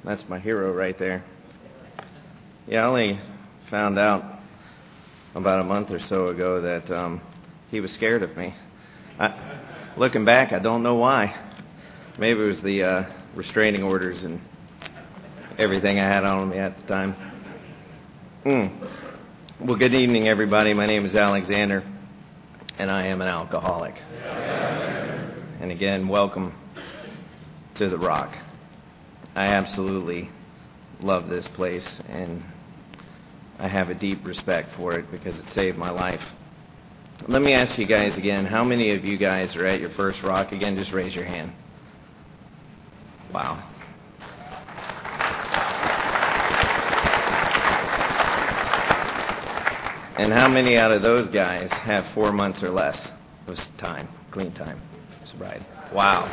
That's my hero right there. Yeah, I only found out about a month or so ago that he was scared of me. Looking back, I don't know why. Maybe it was the restraining orders and everything I had on me at the time. Well, good evening, everybody. My name is Alexander, and I am an alcoholic. And again, welcome to The Rock. I absolutely love this place, and I have a deep respect for it because it saved my life. Let me ask you guys again, how many of you guys are at your first Rock? Again, just raise your hand. Wow. And how many out of those guys have 4 months or less of time, clean time, sobriety? Wow.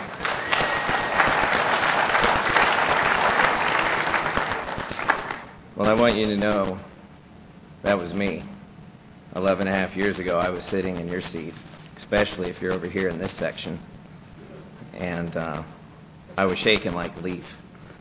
Well, I want you to know that was me. 11 and a half years ago, I was sitting in your seat, especially if you're over here in this section. And I was shaking like a leaf.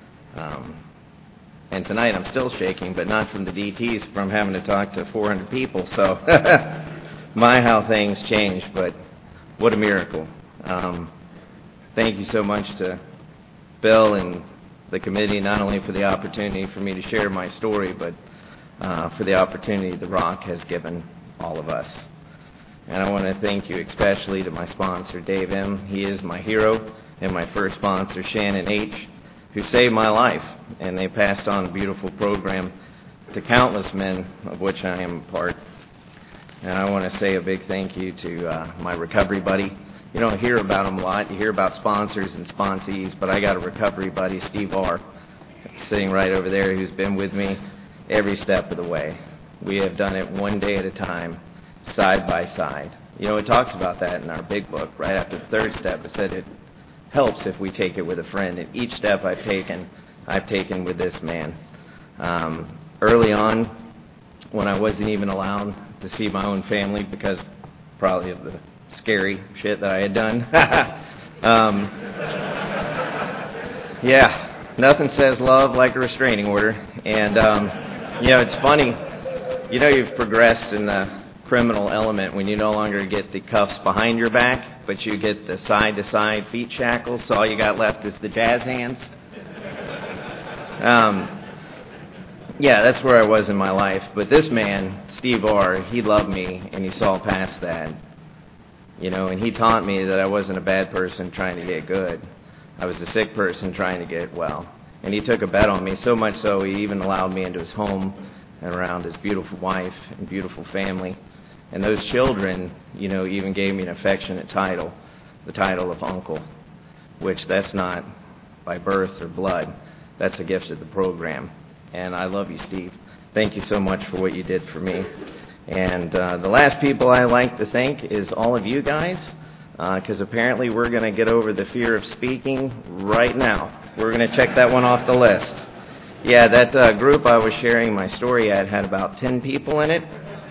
And tonight I'm still shaking, but not from the DTs, from having to talk to 400 people. So, my how things change, but what a miracle. Thank you so much to Bill and the committee, not only for the opportunity for me to share my story, but for the opportunity The Rock has given all of us. And I want to thank you especially to my sponsor, Dave M. He is my hero, and my first sponsor, Shannon H., who saved my life, and they passed on a beautiful program to countless men, of which I am a part. And I want to say a big thank you to my recovery buddy. You don't hear about him a lot. You hear about sponsors and sponsees, but I got a recovery buddy, Steve R., sitting right over there, who's been with me every step of the way. We have done it one day at a time, side by side. You know, it talks about that in our big book. Right after the third step, it said it helps if we take it with a friend. And each step I've taken with this man. Early on, when I wasn't even allowed to see my own family because probably of the scary shit that I had done. Yeah, nothing says love like a restraining order. And, you know, it's funny. You know you've progressed in the criminal element when you no longer get the cuffs behind your back, but you get the side-to-side feet shackles, so all you got left is the jazz hands. Yeah, that's where I was in my life. But this man, Steve R., he loved me, and he saw past that. You know, and he taught me that I wasn't a bad person trying to get good. I was a sick person trying to get well. And he took a bet on me, so much so he even allowed me into his home and around his beautiful wife and beautiful family. And those children, you know, even gave me an affectionate title, the title of uncle, which that's not by birth or blood. That's a gift of the program. And I love you, Steve. Thank you so much for what you did for me. And the last people I like to thank is all of you guys, because apparently we're going to get over the fear of speaking right now. We're going to check that one off the list. Yeah, that group I was sharing my story at had about 10 people in it.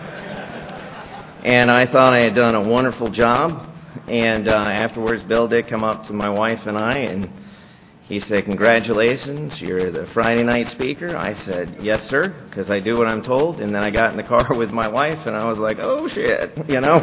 And I thought I had done a wonderful job. And afterwards, Bill did come up to my wife and I, and he said, "Congratulations, you're the Friday night speaker." I said, "Yes, sir," because I do what I'm told. And then I got in the car with my wife, and I was like, "Oh, shit," you know.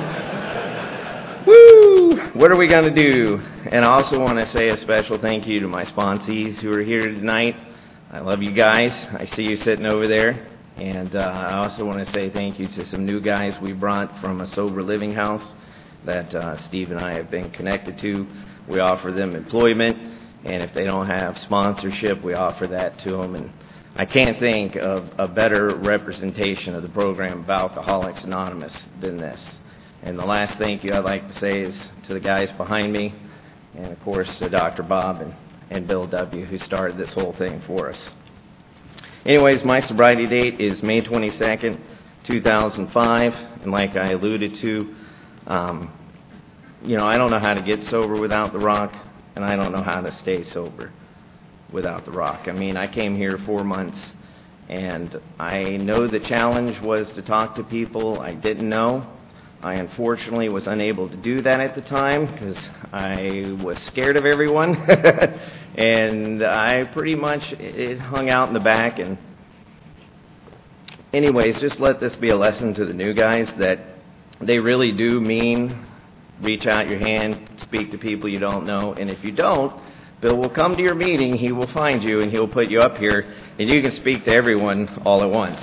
Woo! What are we going to do? And I also want to say a special thank you to my sponsees who are here tonight. I love you guys. I see you sitting over there. And I also want to say thank you to some new guys we brought from a sober living house that Steve and I have been connected to. We offer them employment, and if they don't have sponsorship, we offer that to them. And I can't think of a better representation of the program of Alcoholics Anonymous than this. And the last thank you I'd like to say is to the guys behind me, and of course to Dr. Bob and Bill W., who started this whole thing for us. Anyways, my sobriety date is May 22nd, 2005, and like I alluded to, you know, I don't know how to get sober without The Rock, and I don't know how to stay sober without The Rock. I mean, I came here 4 months, and I know the challenge was to talk to people I didn't know. I unfortunately was unable to do that at the time because I was scared of everyone And I pretty much it hung out in the back. And anyways, just let this be a lesson to the new guys that they really do mean reach out your hand, speak to people you don't know. And if you don't, Bill will come to your meeting, he will find you, and he'll put you up here, and you can speak to everyone all at once.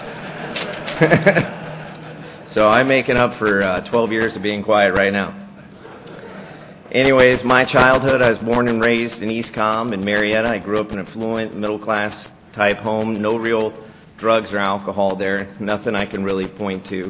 So I'm making up for 12 years of being quiet right now. Anyways, my childhood, I was born and raised in East Comm in Marietta. I grew up in an affluent, middle-class type home. No real drugs or alcohol there. Nothing I can really point to.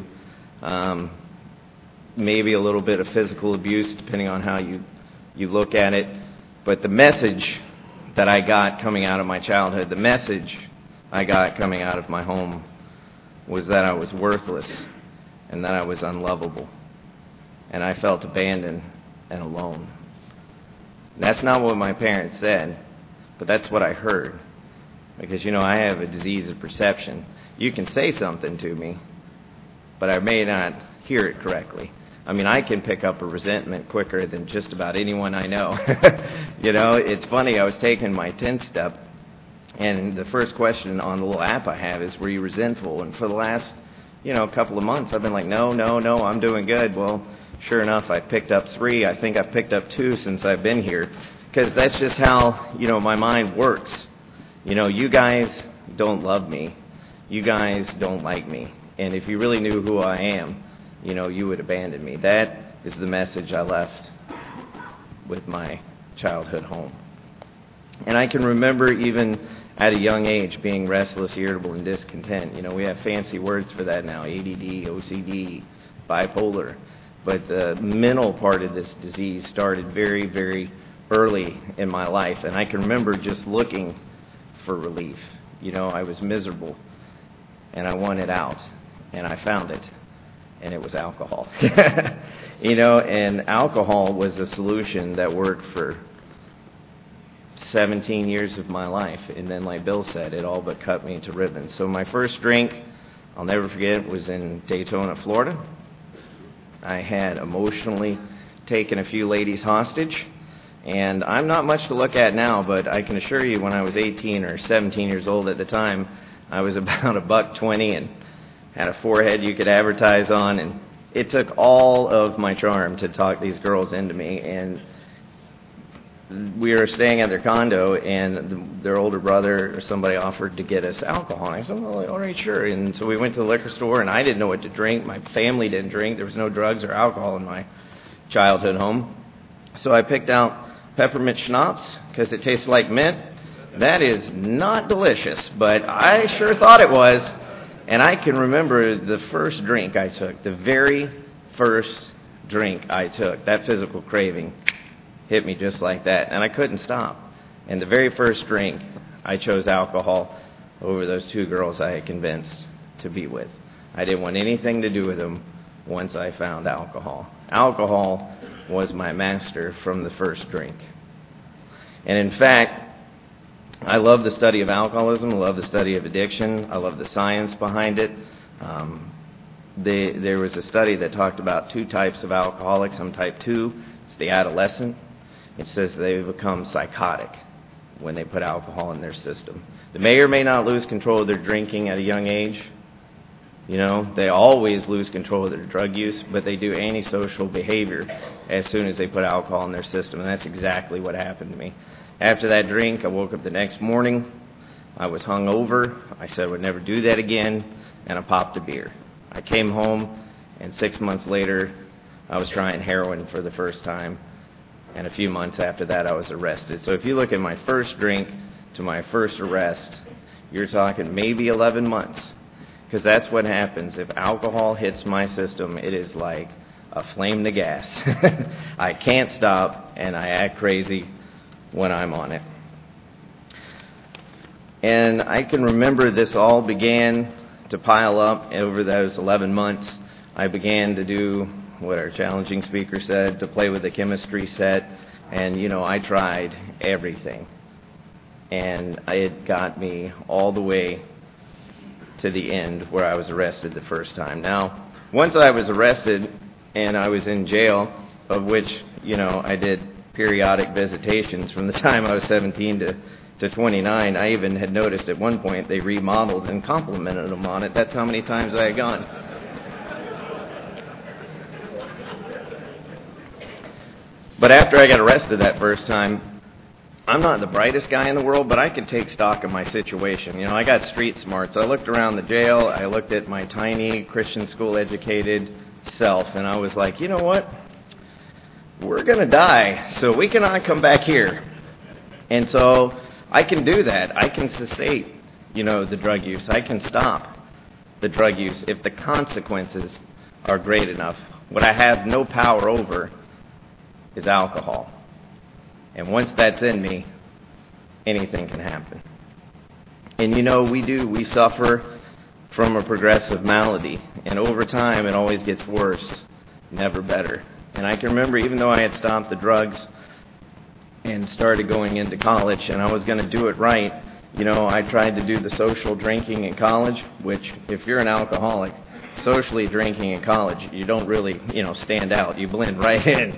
Maybe a little bit of physical abuse, depending on how you look at it. But the message that I got coming out of my childhood, the message I got coming out of my home was that I was worthless and that I was unlovable. And I felt abandoned and alone. That's not what my parents said, but that's what I heard. Because, I have a disease of perception. You can say something to me, but I may not hear it correctly. I can pick up a resentment quicker than just about anyone I know. It's funny, I was taking my 10th step, and the first question on the little app I have is, were you resentful? And for the last, couple of months, I've been like, no, I'm doing good. Well, sure enough, I picked up 3. I think I've picked up 2 since I've been here, because that's just how, my mind works. You guys don't love me. You guys don't like me. And if you really knew who I am, you would abandon me. That is the message I left with my childhood home. And I can remember even at a young age being restless, irritable, and discontent. We have fancy words for that now, ADD, OCD, bipolar. But the mental part of this disease started very, very early in my life. And I can remember just looking for relief. I was miserable, and I wanted out, and I found it. And it was alcohol. And alcohol was a solution that worked for 17 years of my life. And then, like Bill said, it all but cut me to ribbons. So my first drink, I'll never forget, was in Daytona, Florida. I had emotionally taken a few ladies hostage. And I'm not much to look at now, but I can assure you when I was 18 or 17 years old at the time, I was about $120 and had a forehead you could advertise on, and it took all of my charm to talk these girls into me. And we were staying at their condo, and their older brother or somebody offered to get us alcohol. And I said, well, all right, sure. And so we went to the liquor store, and I didn't know what to drink. My family didn't drink. There was no drugs or alcohol in my childhood home. So I picked out peppermint schnapps because it tasted like mint. That is not delicious, but I sure thought it was. And I can remember the first drink I took, the very first drink I took. That physical craving hit me just like that, and I couldn't stop. And the very first drink, I chose alcohol over those 2 girls I had convinced to be with. I didn't want anything to do with them once I found alcohol. Alcohol was my master from the first drink. And in fact, I love the study of alcoholism. I love the study of addiction. I love the science behind it. There was a study that talked about 2 types of alcoholics. I'm type 2. It's the adolescent. It says they become psychotic when they put alcohol in their system. They may or may not lose control of their drinking at a young age. They always lose control of their drug use, but they do antisocial behavior as soon as they put alcohol in their system. And that's exactly what happened to me. After that drink, I woke up the next morning. I was hungover. I said I would never do that again, and I popped a beer. I came home, and 6 months later, I was trying heroin for the first time, and a few months after that, I was arrested. So if you look at my first drink to my first arrest, you're talking maybe 11 months, because that's what happens. If alcohol hits my system, it is like a flame to gas. I can't stop, and I act crazy when I'm on it. And I can remember this all began to pile up over those 11 months. I began to do what our challenging speaker said, to play with the chemistry set. And, I tried everything. And it got me all the way to the end where I was arrested the first time. Now, once I was arrested and I was in jail, of which, I did periodic visitations from the time I was 17 to 29. I even had noticed at one point they remodeled and complimented them on it. That's how many times I had gone. But after I got arrested that first time, I'm not the brightest guy in the world, but I could take stock of my situation. I got street smarts. I looked around the jail. I looked at my tiny Christian school educated self, and I was like, you know what? We're going to die, so we cannot come back here. And so I can do that. I can cessate, the drug use. I can stop the drug use if the consequences are great enough. What I have no power over is alcohol. And once that's in me, anything can happen. And we suffer from a progressive malady. And over time, it always gets worse, never better. And I can remember, even though I had stopped the drugs and started going into college, and I was going to do it right, I tried to do the social drinking in college, which, if you're an alcoholic, socially drinking in college, you don't really, stand out. You blend right in,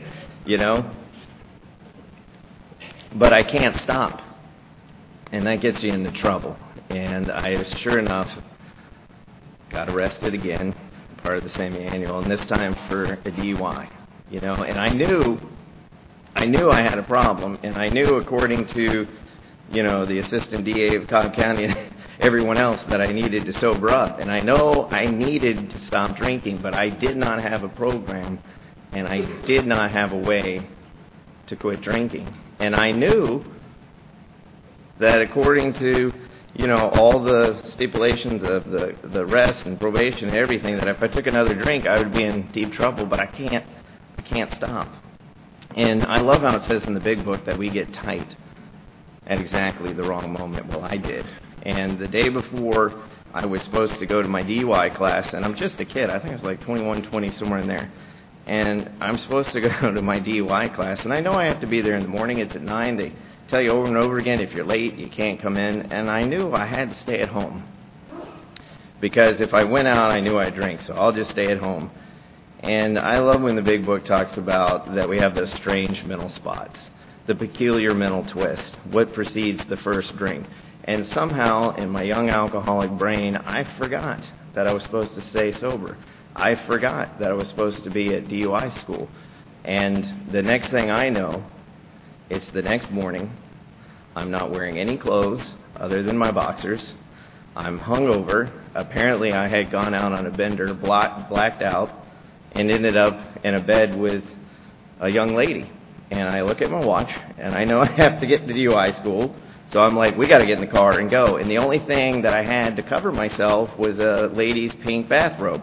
But I can't stop. And that gets you into trouble. And I, sure enough, got arrested again, part of the same annual, and this time for a DUI. And I knew I had a problem, and I knew, according to, the assistant DA of Cobb County and everyone else, that I needed to sober up. And I know I needed to stop drinking, but I did not have a program, and I did not have a way to quit drinking. And I knew that according to, all the stipulations of the rest and probation and everything, that if I took another drink, I would be in deep trouble, but I can't stop. And I love how it says in the big book that we get tight at exactly the wrong moment. Well, I did. And the day before I was supposed to go to my DUI class, and I'm just a kid, I think I was like 21, 20, somewhere in there, and I'm supposed to go to my DUI class, and I know I have to be there in the morning. It's at 9. They tell you over and over again, if you're late, you can't come in, and I knew I had to stay at home. Because if I went out, I knew I'd drink, so I'll just stay at home. And I love when the big book talks about that we have those strange mental spots, the peculiar mental twist, what precedes the first drink. And somehow, in my young alcoholic brain, I forgot that I was supposed to stay sober. I forgot that I was supposed to be at DUI school. And the next thing I know, it's the next morning. I'm not wearing any clothes other than my boxers. I'm hungover. Apparently, I had gone out on a bender, blacked out, and ended up in a bed with a young lady. And I look at my watch, and I know I have to get to DUI school. So I'm like, we got to get in the car and go. And the only thing that I had to cover myself was a lady's pink bathrobe.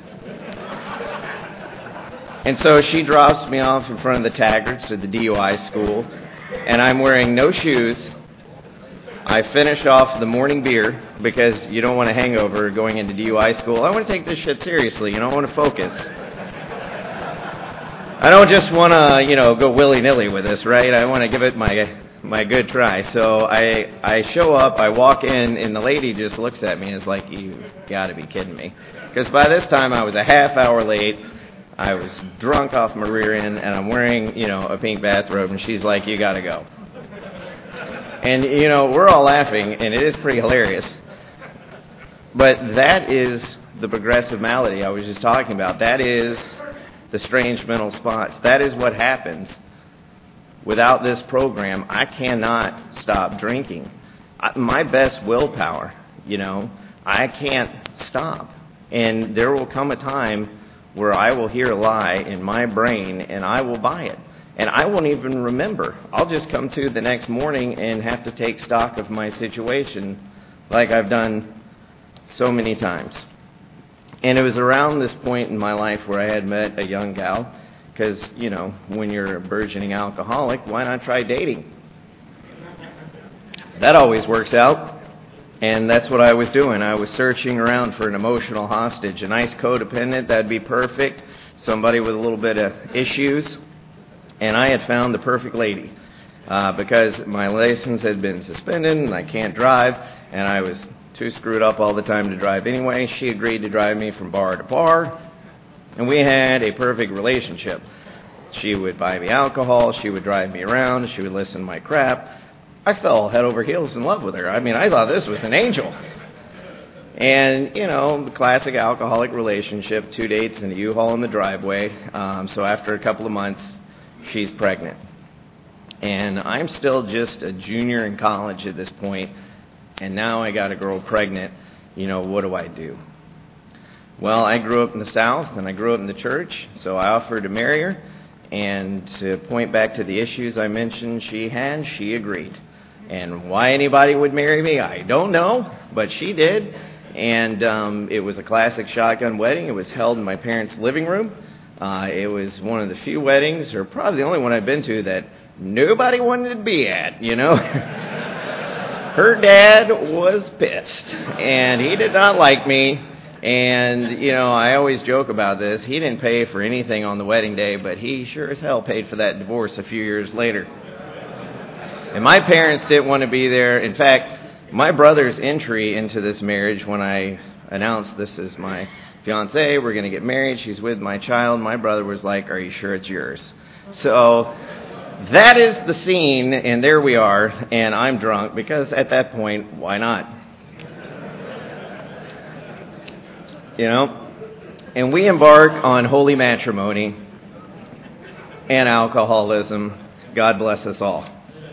And so she drops me off in front of the Taggarts to the DUI school, and I'm wearing no shoes. I finish off the morning beer because you don't want a hangover going into DUI school. I want to take this shit seriously. I want to focus. I don't just want to, go willy-nilly with this, right? I want to give it my good try. So I show up, I walk in, and the lady just looks at me and is like, you got to be kidding me. Because by this time I was a half hour late. I was drunk off my rear end, and I'm wearing, a pink bathrobe, and she's like, you got to go. And, we're all laughing, and it is pretty hilarious. But that is the progressive malady I was just talking about. That is the strange mental spots. That is what happens. Without this program, I cannot stop drinking. My best willpower, I can't stop. And there will come a time where I will hear a lie in my brain, and I will buy it. And I won't even remember. I'll just come to the next morning and have to take stock of my situation like I've done so many times. And it was around this point in my life where I had met a young gal, because, when you're a burgeoning alcoholic, why not try dating? That always works out. And that's what I was doing. I was searching around for an emotional hostage, a nice codependent, that'd be perfect, somebody with a little bit of issues. And I had found the perfect lady because my license had been suspended and I can't drive, and I was too screwed up all the time to drive anyway. She agreed to drive me from bar to bar, and we had a perfect relationship. She would buy me alcohol. She would drive me around. She would listen to my crap. I fell head over heels in love with her. I mean, I thought this was an angel. And, the classic alcoholic relationship, 2 dates in a U-Haul in the driveway. So after a couple of months, she's pregnant. And I'm still just a junior in college at this point, and now I got a girl pregnant. What do I do? Well, I grew up in the South, and I grew up in the church, so I offered to marry her. And to point back to the issues I mentioned she had, she agreed. And why anybody would marry me, I don't know, but she did. And it was a classic shotgun wedding. It was held in my parents' living room. It was one of the few weddings, or probably the only one I've been to, that nobody wanted to be at, Her dad was pissed, and he did not like me. And, I always joke about this. He didn't pay for anything on the wedding day, but he sure as hell paid for that divorce a few years later. And my parents didn't want to be there. In fact, my brother's entry into this marriage, when I announced this is my fiancée, we're going to get married, she's with my child, my brother was like, "Are you sure it's yours?" So that is the scene, and there we are, and I'm drunk, because at that point, why not? And we embark on holy matrimony and alcoholism. God bless us all.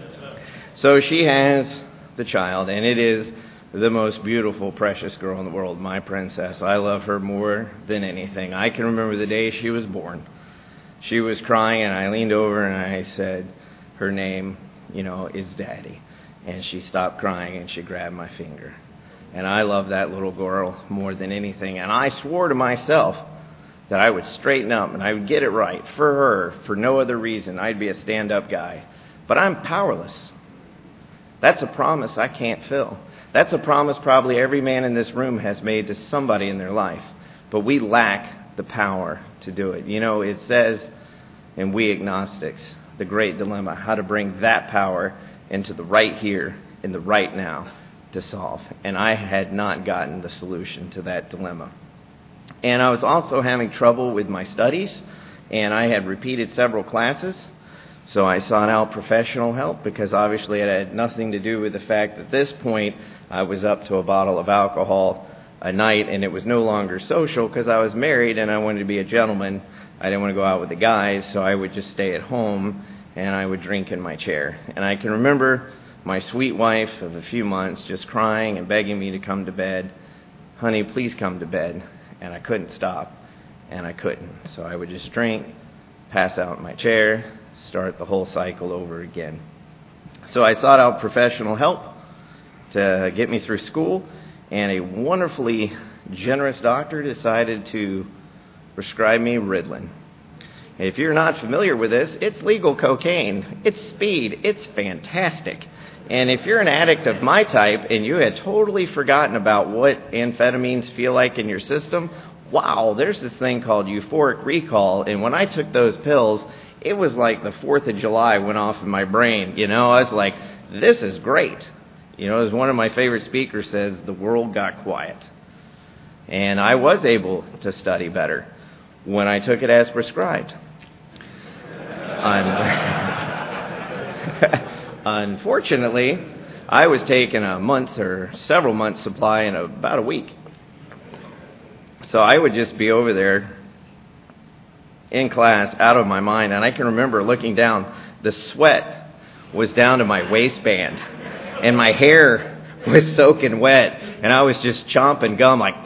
So she has the child, and it is the most beautiful, precious girl in the world, my princess. I love her more than anything. I can remember the day she was born. She was crying, and I leaned over and I said, her name, is Daddy. And she stopped crying, and she grabbed my finger. And I love that little girl more than anything. And I swore to myself that I would straighten up and I would get it right for her, for no other reason. I'd be a stand-up guy. But I'm powerless. That's a promise I can't fill. That's a promise probably every man in this room has made to somebody in their life. But we lack the power to do it. It says in We Agnostics, The Great Dilemma, how to bring that power into the right here, in the right now, to solve. And I had not gotten the solution to that dilemma. And I was also having trouble with my studies, and I had repeated several classes. So I sought out professional help, because obviously it had nothing to do with the fact that at this point I was up to a bottle of alcohol a night, and it was no longer social because I was married and I wanted to be a gentleman. I didn't want to go out with the guys, so I would just stay at home and I would drink in my chair. And I can remember my sweet wife of a few months just crying and begging me to come to bed. "Honey, please come to bed." And I couldn't stop, and I couldn't. So I would just drink, pass out in my chair, start the whole cycle over again. So I sought out professional help to get me through school, and a wonderfully generous doctor decided to prescribe me Ritalin. If you're not familiar with this, it's legal cocaine. It's speed. It's fantastic. And if you're an addict of my type and you had totally forgotten about what amphetamines feel like in your system, wow, there's this thing called euphoric recall. And when I took those pills, it was like the 4th of July went off in my brain. I was like, this is great. As one of my favorite speakers says, the world got quiet. And I was able to study better when I took it as prescribed. Unfortunately, I was taking a month or several months supply in about a week. So I would just be over there in class, out of my mind. And I can remember looking down, the sweat was down to my waistband, and my hair was soaking wet, and I was just chomping gum like,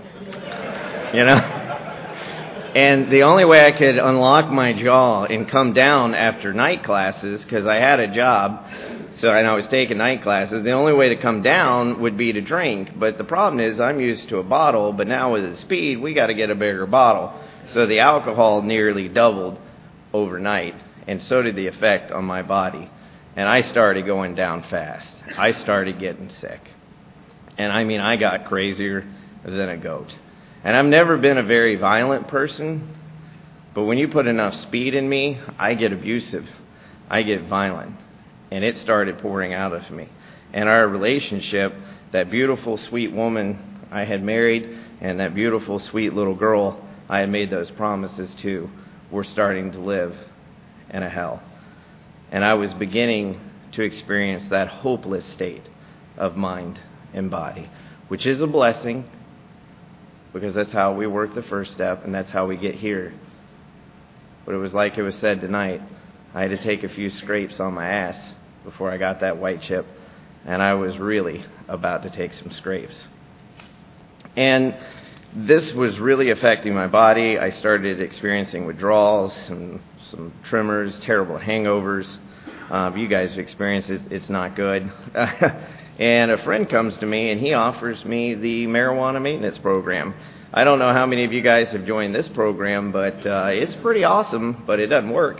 And the only way I could unlock my jaw and come down after night classes, because I had a job, and I was taking night classes, the only way to come down would be to drink. But the problem is I'm used to a bottle, but now with the speed, we got to get a bigger bottle. So the alcohol nearly doubled overnight, and so did the effect on my body. And I started going down fast. I started getting sick. And I got crazier than a goat. And I've never been a very violent person, but when you put enough speed in me, I get abusive. I get violent. And it started pouring out of me. And our relationship, that beautiful, sweet woman I had married, and that beautiful, sweet little girl I had made those promises to, were starting to live and a hell. And I was beginning to experience that hopeless state of mind and body, which is a blessing, because that's how we work the first step, and that's how we get here. But it was like it was said tonight, I had to take a few scrapes on my ass before I got that white chip, and I was really about to take some scrapes. And this was really affecting my body. I started experiencing withdrawals, some tremors, terrible hangovers. You guys have experienced it. It's not good. And a friend comes to me, and he offers me the marijuana maintenance program. I don't know how many of you guys have joined this program, but it's pretty awesome, but it doesn't work.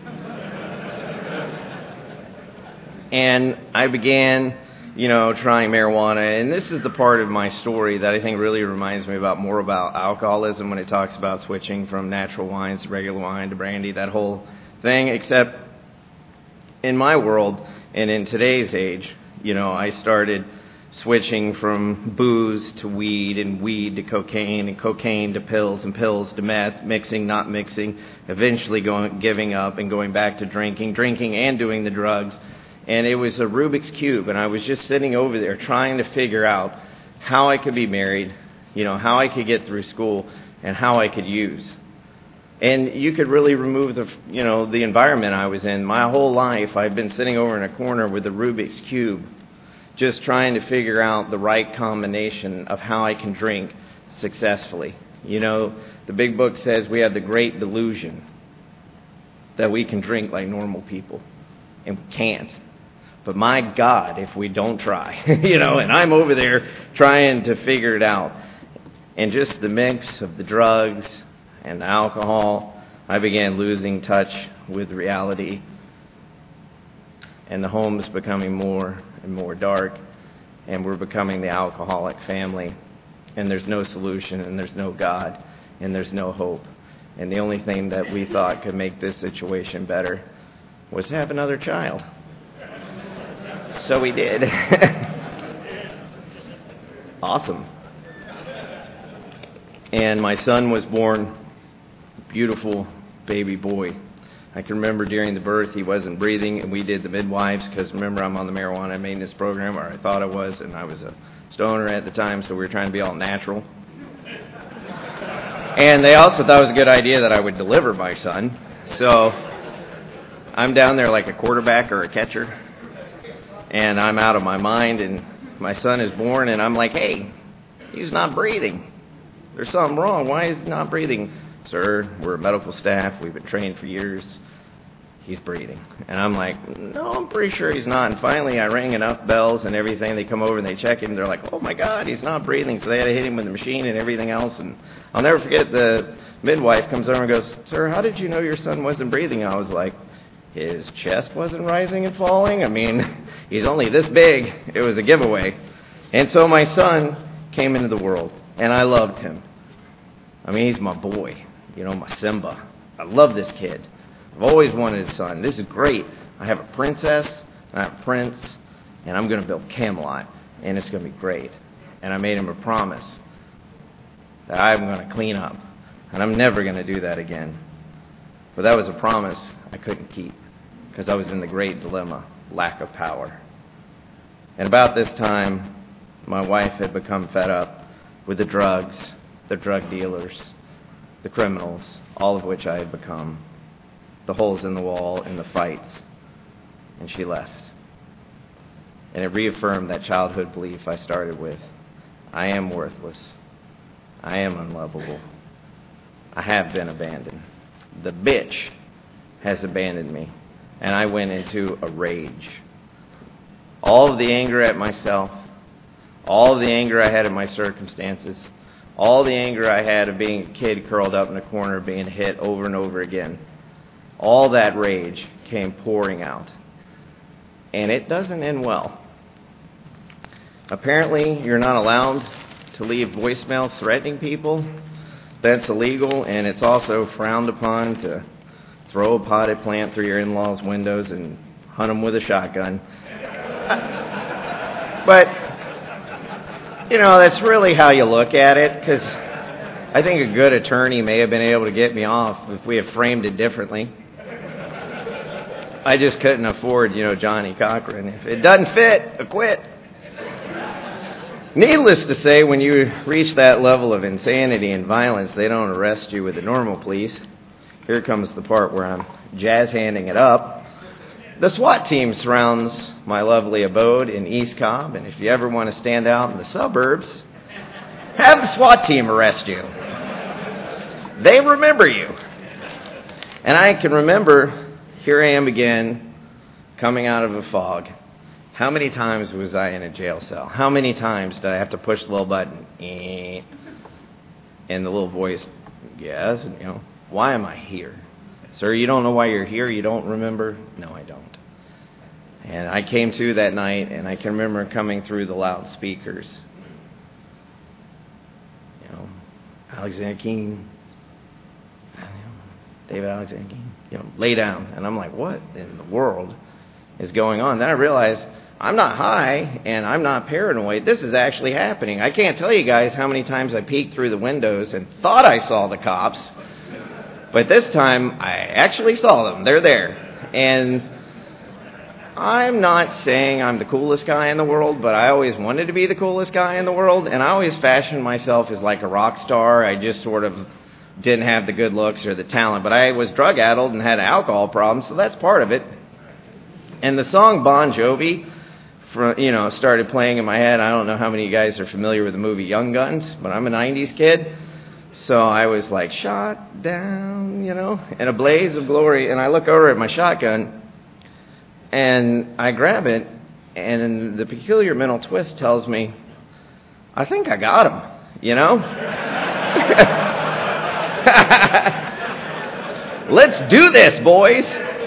And I began, trying marijuana. And this is the part of my story that I think really reminds me more about alcoholism when it talks about switching from natural wines to regular wine to brandy, that whole thing. Except in my world and in today's age, I started switching from booze to weed, and weed to cocaine, and cocaine to pills, and pills to meth, mixing, not mixing, eventually giving up and going back to drinking and doing the drugs. And it was a Rubik's Cube, and I was just sitting over there trying to figure out how I could be married, how I could get through school, and how I could use. And you could really remove the environment I was in. My whole life, I've been sitting over in a corner with a Rubik's Cube, just trying to figure out the right combination of how I can drink successfully. The big book says we have the great delusion that we can drink like normal people, and we can't. But my God, if we don't try, and I'm over there trying to figure it out. And just the mix of the drugs and the alcohol, I began losing touch with reality. And the home's becoming more and more dark, and we're becoming the alcoholic family. And there's no solution, and there's no God, and there's no hope. And the only thing that we thought could make this situation better was to have another child. So we did. Awesome. And my son was born, beautiful baby boy. I can remember during the birth he wasn't breathing, and we did the midwives, because remember I'm on the marijuana maintenance program, or I thought I was, and I was a stoner at the time, so we were trying to be all natural. And they also thought it was a good idea that I would deliver my son. So I'm down there like a quarterback or a catcher, and I'm out of my mind, and my son is born, and I'm like, hey, he's not breathing. There's something wrong. Why is he not breathing? Sir, we're a medical staff. We've been trained for years. He's breathing. And I'm like, no, I'm pretty sure he's not. And finally, I rang enough bells and everything. They come over and they check him. They're like, oh, my God, he's not breathing. So they had to hit him with the machine and everything else. And I'll never forget, the midwife comes over and goes, sir, how did you know your son wasn't breathing? I was like, his chest wasn't rising and falling? I mean, he's only this big. It was a giveaway. And so my son came into the world, and I loved him. I mean, he's my boy, my Simba. I love this kid. I've always wanted a son. This is great. I have a princess, and I have a prince, and I'm going to build Camelot, and it's going to be great. And I made him a promise that I'm going to clean up, and I'm never going to do that again. But that was a promise I couldn't keep, because I was in the great dilemma, lack of power. And about this time, my wife had become fed up with the drugs, the drug dealers, the criminals, all of which I had become, the holes in the wall and the fights, and she left. And it reaffirmed that childhood belief I started with. I am worthless. I am unlovable. I have been abandoned. The bitch has abandoned me. And I went into a rage. All of the anger at myself, all of the anger I had at my circumstances, all the anger I had of being a kid curled up in a corner being hit over and over again, all that rage came pouring out. And it doesn't end well. Apparently, you're not allowed to leave voicemail threatening people. That's illegal, and it's also frowned upon to throw a potted plant through your in-laws' windows and hunt them with a shotgun. But, that's really how you look at it, because I think a good attorney may have been able to get me off if we had framed it differently. I just couldn't afford, Johnny Cochran. If it doesn't fit, I quit. Needless to say, when you reach that level of insanity and violence, they don't arrest you with the normal police. Here comes the part where I'm jazz-handing it up. The SWAT team surrounds my lovely abode in East Cobb, and if you ever want to stand out in the suburbs, have the SWAT team arrest you. They remember you. And I can remember, here I am again, coming out of a fog. How many times was I in a jail cell? How many times did I have to push the little button? And the little voice, yes, why am I here? Sir, you don't know why you're here? You don't remember? No, I don't. And I came to that night, and I can remember coming through the loudspeakers. Alexander Keene, David Alexander Keene, lay down. And I'm like, what in the world is going on? Then I realized I'm not high, and I'm not paranoid. This is actually happening. I can't tell you guys how many times I peeked through the windows and thought I saw the cops. But this time, I actually saw them. They're there. And I'm not saying I'm the coolest guy in the world, but I always wanted to be the coolest guy in the world. And I always fashioned myself as like a rock star. I just sort of didn't have the good looks or the talent. But I was drug-addled and had an alcohol problem, so that's part of it. And the song Bon Jovi, started playing in my head. I don't know how many of you guys are familiar with the movie Young Guns, but I'm a 90s kid. So I was like, shot down, in a blaze of glory. And I look over at my shotgun, and I grab it, and the peculiar mental twist tells me, I think I got him, Let's do this, boys.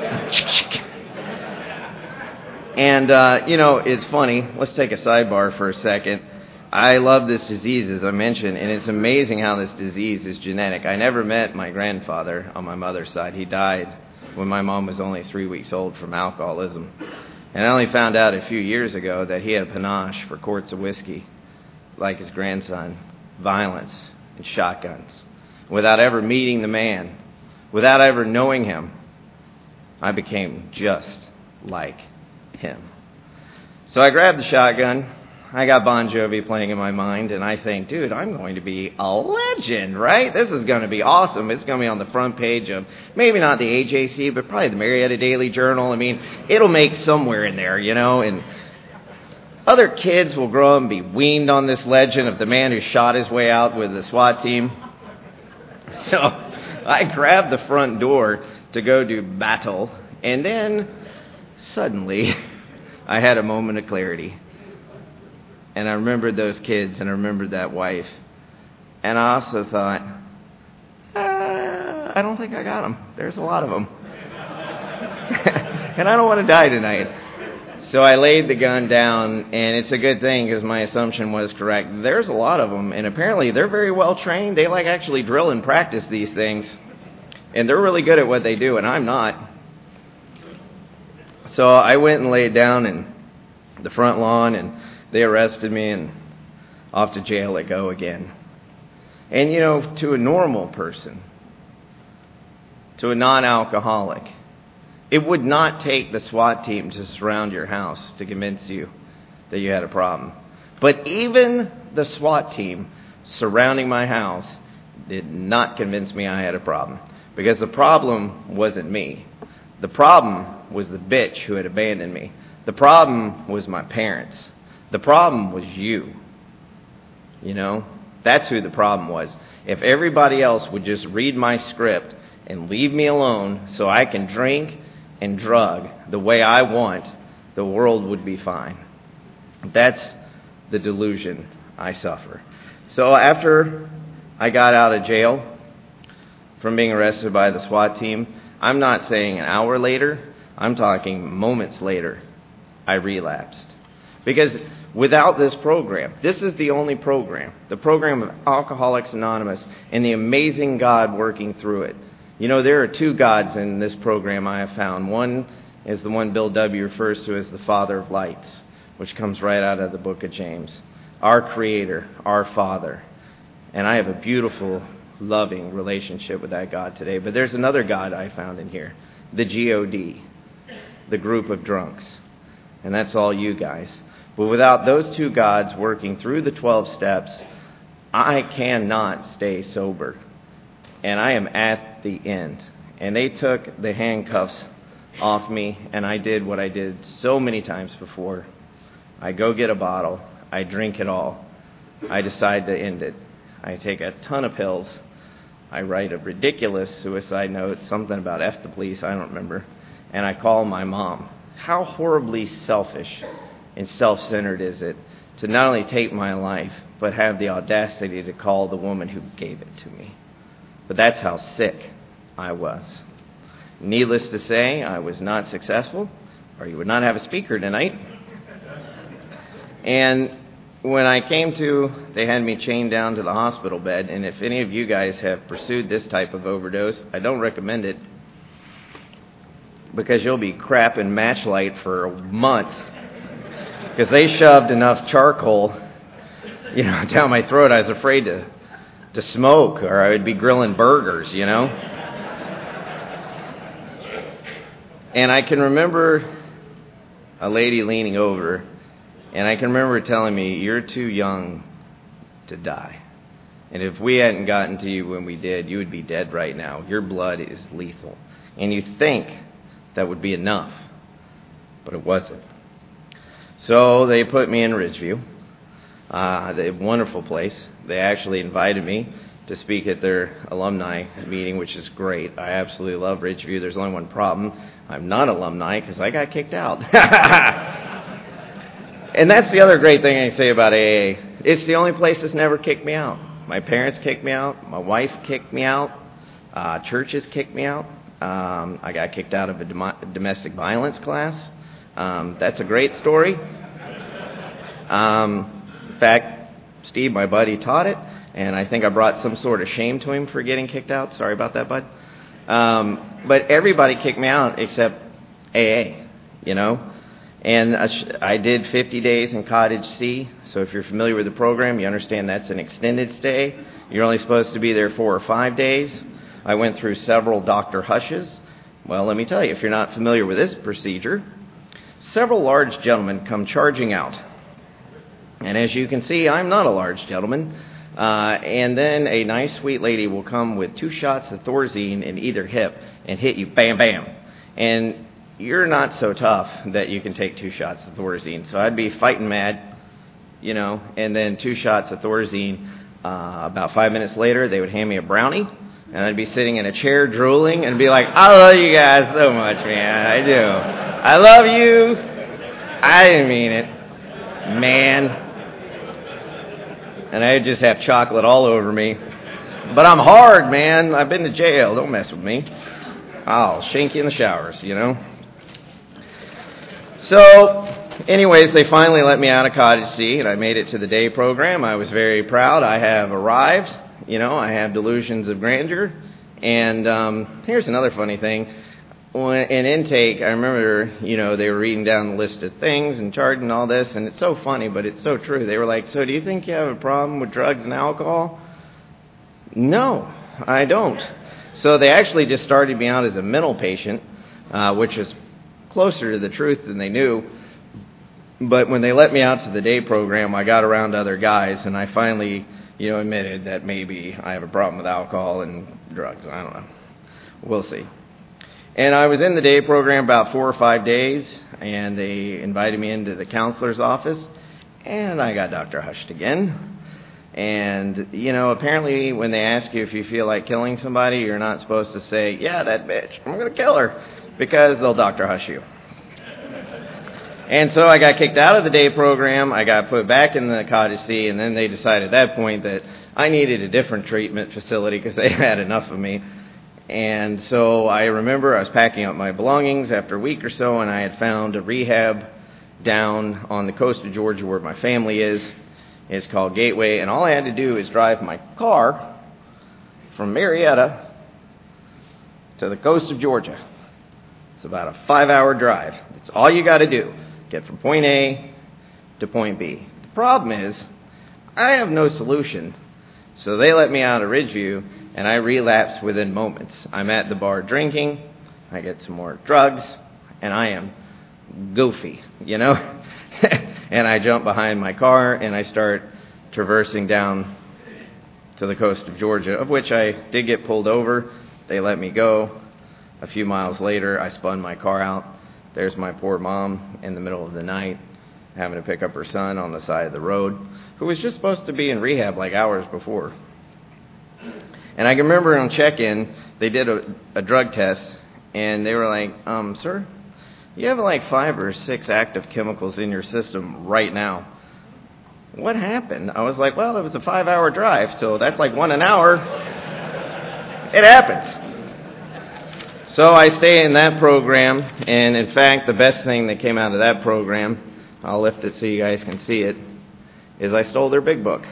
And, it's funny. Let's take a sidebar for a second. I love this disease, as I mentioned, and it's amazing how this disease is genetic. I never met my grandfather on my mother's side. He died when my mom was only 3 weeks old from alcoholism. And I only found out a few years ago that he had a panache for quarts of whiskey, like his grandson, violence, and shotguns. Without ever meeting the man, without ever knowing him, I became just like him. So I grabbed the shotgun. I got Bon Jovi playing in my mind, and I think, dude, I'm going to be a legend, right? This is going to be awesome. It's going to be on the front page of maybe not the AJC, but probably the Marietta Daily Journal. I mean, it'll make somewhere in there, and other kids will grow up and be weaned on this legend of the man who shot his way out with the SWAT team. So I grabbed the front door to go do battle, and then suddenly I had a moment of clarity. And I remembered those kids, and I remembered that wife. And I also thought, I don't think I got them. There's a lot of them. And I don't want to die tonight. So I laid the gun down, and it's a good thing because my assumption was correct. There's a lot of them, and apparently they're very well trained. They actually drill and practice these things. And they're really good at what they do, and I'm not. So I went and laid down in the front lawn, and they arrested me, and off to jail I go again. And, to a normal person, to a non-alcoholic, it would not take the SWAT team to surround your house to convince you that you had a problem. But even the SWAT team surrounding my house did not convince me I had a problem. Because the problem wasn't me. The problem was the bitch who had abandoned me. The problem was my parents. The problem was you. That's who the problem was. If everybody else would just read my script and leave me alone so I can drink and drug the way I want, the world would be fine. That's the delusion I suffer. So after I got out of jail from being arrested by the SWAT team, I'm not saying an hour later, I'm talking moments later, I relapsed. Because without this program, this is the only program, the program of Alcoholics Anonymous, and the amazing God working through it. There are two gods in this program I have found. One is the one Bill W. refers to as the Father of Lights, which comes right out of the book of James. Our Creator, our Father. And I have a beautiful, loving relationship with that God today. But there's another God I found in here, the G-O-D. the group of drunks. And that's all you guys. But without those two gods working through the 12 steps, I cannot stay sober. And I am at the end. And they took the handcuffs off me, and I did what I did so many times before. I go get a bottle. I drink it all. I decide to end it. I take a ton of pills. I write a ridiculous suicide note, something about F the police, I don't remember. And I call my mom. How horribly selfish and self-centered is it to not only take my life, but have the audacity to call the woman who gave it to me? But that's how sick I was. Needless to say, I was not successful, or you would not have a speaker tonight. And when I came to, they had me chained down to the hospital bed, and if any of you guys have pursued this type of overdose, I don't recommend it, because you'll be crapping matchlight for a month, because they shoved enough charcoal, down my throat. I was afraid to smoke, or I would be grilling burgers, And I can remember a lady leaning over, and I can remember telling me, "You're too young to die. And if we hadn't gotten to you when we did, you would be dead right now. Your blood is lethal." And you think that would be enough, but it wasn't. So they put me in Ridgeview, the wonderful place. They actually invited me to speak at their alumni meeting, which is great. I absolutely love Ridgeview. There's only one problem. I'm not alumni because I got kicked out. And that's the other great thing I can say about AA. It's the only place that's never kicked me out. My parents kicked me out. My wife kicked me out. Churches kicked me out. I got kicked out of a domestic violence class. That's a great story. In fact, Steve, my buddy, taught it, and I think I brought some sort of shame to him for getting kicked out. Sorry about that, bud. But everybody kicked me out except AA, And I did 50 days in Cottage C. So if you're familiar with the program, you understand that's an extended stay. You're only supposed to be there 4 or 5 days. I went through several Dr. Hushes. Well, let me tell you, if you're not familiar with this procedure, several large gentlemen come charging out. And as you can see, I'm not a large gentleman. And then a nice, sweet lady will come with 2 shots of Thorazine in either hip and hit you, bam, bam. And you're not so tough that you can take 2 shots of Thorazine. So I'd be fighting mad, and then 2 shots of Thorazine. About 5 minutes later, they would hand me a brownie, and I'd be sitting in a chair drooling and be like, "I love you guys so much, man. I do. I love you. I didn't mean it, man." And I'd just have chocolate all over me. But I'm hard, man. I've been to jail. Don't mess with me. I'll shank you in the showers, So, anyways, they finally let me out of Cottage C, and I made it to the day program. I was very proud. I have arrived. I have delusions of grandeur. And here's another funny thing. In intake, I remember, they were reading down the list of things and charting all this, and it's so funny, but it's so true. They were like, "So do you think you have a problem with drugs and alcohol?" No, I don't. So they actually just started me out as a mental patient, which is closer to the truth than they knew. But when they let me out to the day program, I got around other guys, and I finally, admitted that maybe I have a problem with alcohol and drugs. I don't know. We'll see. And I was in the day program about 4 or 5 days, and they invited me into the counselor's office, and I got Dr. Hushed again. And, apparently when they ask you if you feel like killing somebody, you're not supposed to say, "Yeah, that bitch, I'm going to kill her," because they'll Dr. Hush you. And so I got kicked out of the day program. I got put back in the Cottage C, and then they decided at that point that I needed a different treatment facility because they had enough of me. And so I remember I was packing up my belongings after a week or so, and I had found a rehab down on the coast of Georgia where my family is. It's called Gateway, and all I had to do is drive my car from Marietta to the coast of Georgia. It's about a 5-hour drive. That's all you got to do. Get from point A to point B. The problem is, I have no solution. So they let me out of Ridgeview, and I relapse within moments. I'm at the bar drinking, I get some more drugs, and I am goofy, And I jump behind my car and I start traversing down to the coast of Georgia, of which I did get pulled over. They let me go. A few miles later, I spun my car out. There's my poor mom in the middle of the night having to pick up her son on the side of the road, who was just supposed to be in rehab like hours before. And I can remember on check-in, they did a drug test, and they were like, sir, you have like 5 or 6 active chemicals in your system right now. What happened? I was like, well, it was a 5-hour drive, so that's like 1 an hour. It happens. So I stay in that program, and in fact, the best thing that came out of that program, I'll lift it so you guys can see it, is I stole their big book.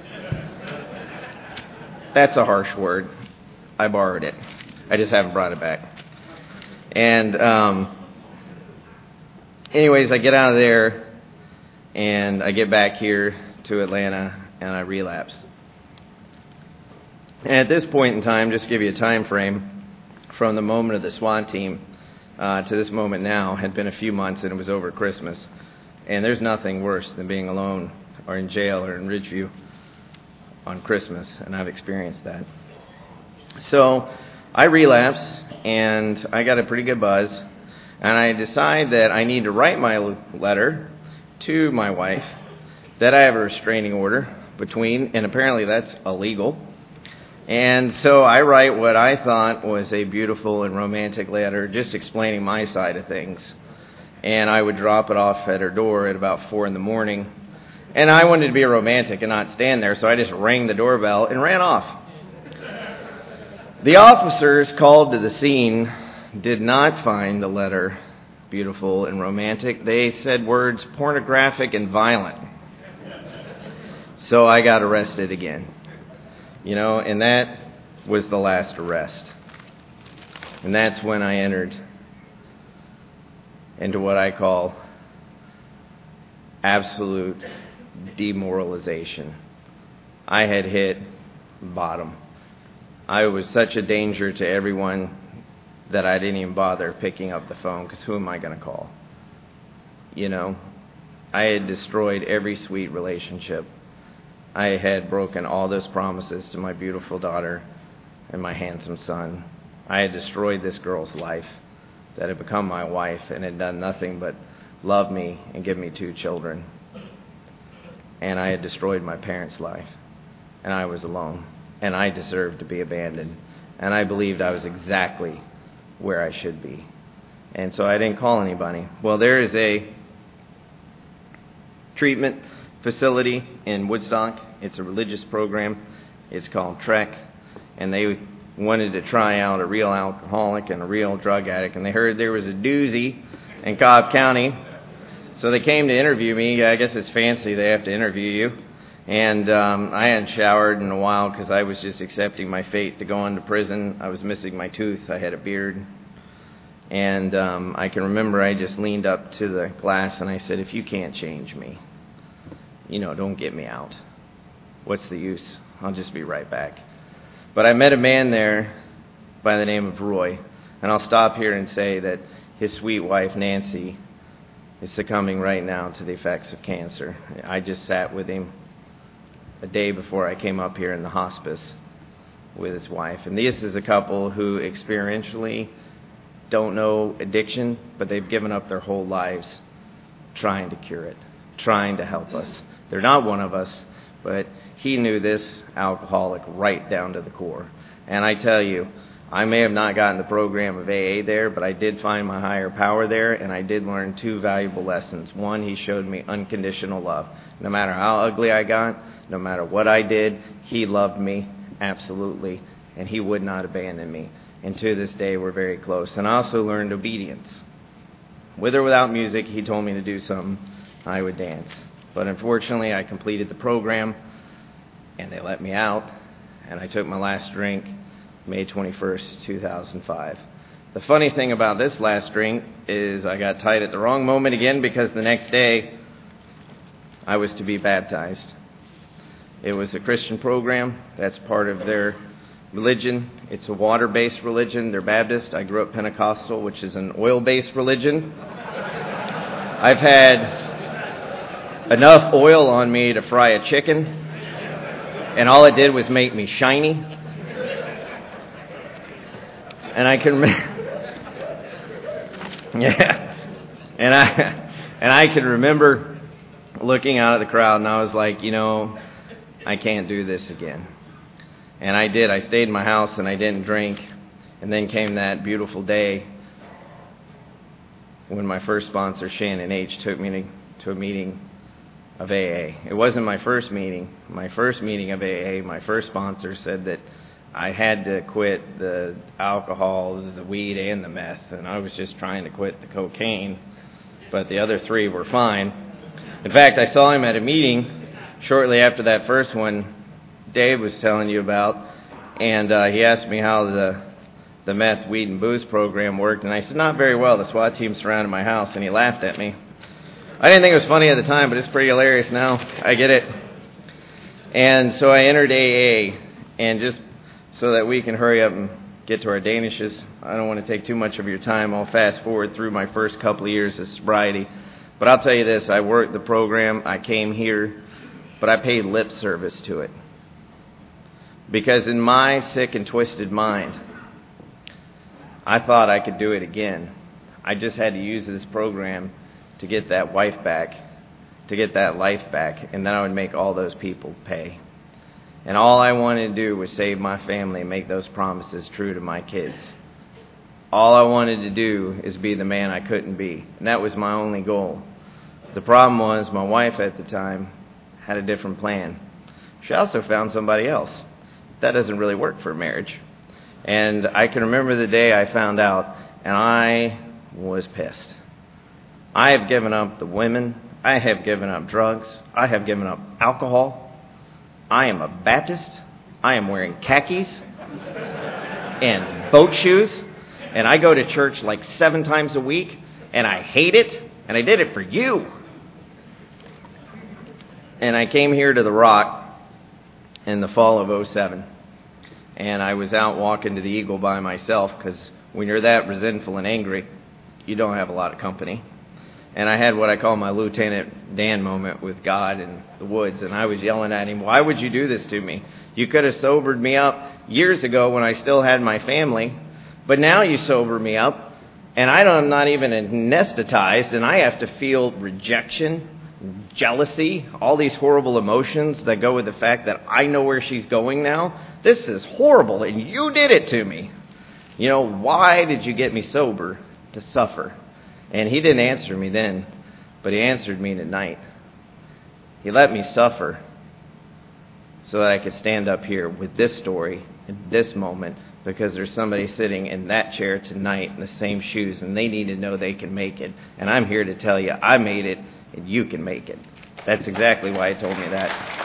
That's a harsh word. I borrowed it. I just haven't brought it back. And anyways, I get out of there, and I get back here to Atlanta, and I relapse. And at this point in time, just to give you a time frame, from the moment of the SWAT team to this moment now had been a few months, and it was over Christmas. And there's nothing worse than being alone or in jail or in Ridgeview on Christmas, and I've experienced that. So I relapse, and I got a pretty good buzz, and I decide that I need to write my letter to my wife that I have a restraining order between, and apparently that's illegal. And so I write what I thought was a beautiful and romantic letter, just explaining my side of things. And I would drop it off at her door at about 4 a.m. And I wanted to be romantic and not stand there, so I just rang the doorbell and ran off. The officers called to the scene did not find the letter beautiful and romantic. They said words pornographic and violent. So I got arrested again. And that was the last arrest. And that's when I entered into what I call absolute demoralization. I had hit bottom. I was such a danger to everyone that I didn't even bother picking up the phone, because who am I going to call? I had destroyed every sweet relationship. I had broken all those promises to my beautiful daughter and my handsome son. I had destroyed this girl's life that had become my wife and had done nothing but love me and give me 2 children. And I had destroyed my parents' life. And I was alone. And I deserved to be abandoned. And I believed I was exactly where I should be. And so I didn't call anybody. Well, there is a treatment facility in Woodstock. It's a religious program. It's called TREC. And they wanted to try out a real alcoholic and a real drug addict. And they heard there was a doozy in Cobb County. So they came to interview me. I guess it's fancy. They have to interview you. And I hadn't showered in a while because I was just accepting my fate to go on to prison. I was missing my tooth. I had a beard. And I can remember I just leaned up to the glass and I said, if you can't change me, don't get me out. What's the use? I'll just be right back. But I met a man there by the name of Roy. And I'll stop here and say that his sweet wife, Nancy, is succumbing right now to the effects of cancer. I just sat with him a day before I came up here in the hospice with his wife. And this is a couple who experientially don't know addiction, but they've given up their whole lives trying to cure it, trying to help us. They're not one of us, but he knew this alcoholic right down to the core. And I tell you, I may have not gotten the program of AA there, but I did find my higher power there, and I did learn 2 valuable lessons. One, he showed me unconditional love. No matter how ugly I got, no matter what I did, he loved me absolutely, and he would not abandon me. And to this day, we're very close. And I also learned obedience. With or without music, he told me to do something, I would dance. But unfortunately, I completed the program, and they let me out, and I took my last drink May 21st, 2005. The funny thing about this last drink is I got tight at the wrong moment again, because the next day I was to be baptized. It was a Christian program. That's part of their religion. It's a water-based religion. They're Baptist. I grew up Pentecostal, which is an oil-based religion. I've had enough oil on me to fry a chicken, and all it did was make me shiny. And I can and I can remember looking out at the crowd, and I was like, I can't do this again. And I did. I stayed in my house, and I didn't drink. And then came that beautiful day when my first sponsor, Shannon H., took me to a meeting of AA. It wasn't my first meeting. My first meeting of AA, my first sponsor said that I had to quit the alcohol, the weed, and the meth. And I was just trying to quit the cocaine, but the other three were fine. In fact, I saw him at a meeting shortly after that first one Dave was telling you about, and he asked me how the meth, weed, and booze program worked, and I said, not very well. The SWAT team surrounded my house, and he laughed at me. I didn't think it was funny at the time, but it's pretty hilarious now. I get it. And so I entered AA, and just so that we can hurry up and get to our Danishes, I don't want to take too much of your time. I'll fast forward through my first couple of years of sobriety. But I'll tell you this, I worked the program, I came here, but I paid lip service to it. Because in my sick and twisted mind, I thought I could do it again. I just had to use this program to get that wife back, to get that life back, and then I would make all those people pay. And all I wanted to do was save my family and make those promises true to my kids. All I wanted to do is be the man I couldn't be, and that was my only goal. The problem was my wife at the time had a different plan. She also found somebody else. That doesn't really work for a marriage. And I can remember the day I found out, and I was pissed. I have given up the women. I have given up drugs. I have given up alcohol. I am a Baptist. I am wearing khakis and boat shoes. And I go to church like 7 times a week. And I hate it. And I did it for you. And I came here to the Rock in the fall of 2007. And I was out walking to the Eagle by myself, because when you're that resentful and angry, you don't have a lot of company. And I had what I call my Lieutenant Dan moment with God in the woods, and I was yelling at him, why would you do this to me? You could have sobered me up years ago when I still had my family, but now you sober me up, and I'm not even anesthetized, and I have to feel rejection, jealousy, all these horrible emotions that go with the fact that I know where she's going now. This is horrible, and you did it to me. Why did you get me sober? To suffer. And he didn't answer me then, but he answered me tonight. He let me suffer so that I could stand up here with this story in this moment, because there's somebody sitting in that chair tonight in the same shoes, and they need to know they can make it. And I'm here to tell you, I made it, and you can make it. That's exactly why he told me that.